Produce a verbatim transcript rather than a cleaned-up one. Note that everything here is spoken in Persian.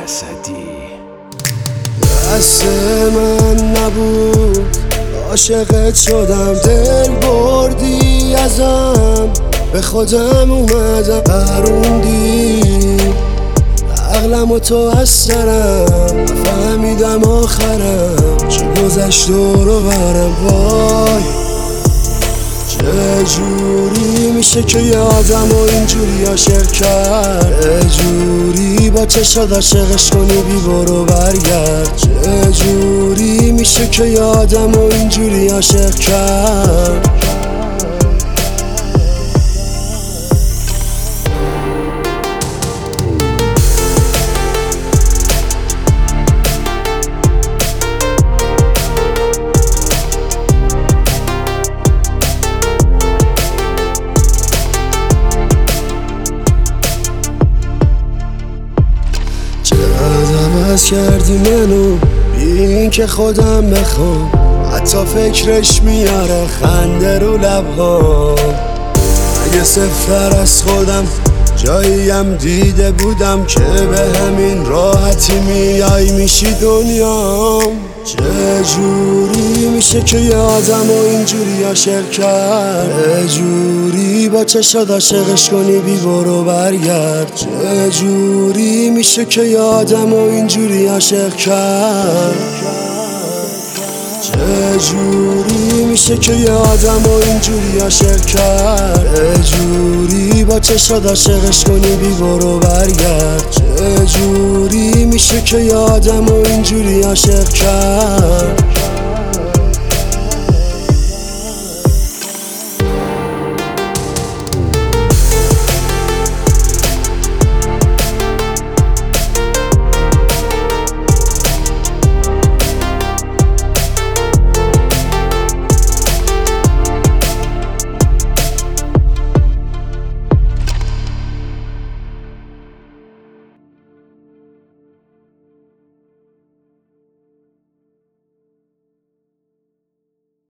اسدی. دست من نبود عاشقت شدم، دل بردی ازم، به خودم اومدم پروندی عقلم و تو از سرم، فهمیدم آخرم چه گذشت دور و برم. وای چه جوری میشه که یادم و اینجوری عاشق کرد، چه جوری با چشات عاشقش کنی بی برو برگرد، چه جوری میشه که یادم و اینجوری عاشق کرد. عوض کردی منو بی این که خودم بخوام، حتی فکرش میاره خنده رو لبها. اگه سفتر از خودم جاییم دیده بودم که به همین راحتی میای میشی دنیام. چه جوری میشه که یادم و اینجوری عاشق کرد، چه جوری با چشات عاشقش کنی بی برو برگرد، چه جوری میشه که یادم و اینجوری عاشق کرد، چه جوری میشه که یادم و اینجوری عاشق کرد، چه جوری با چشات عاشقش کنی بی برو برگرد، چه جوری میشه که یادم و اینجوری عاشق کرد.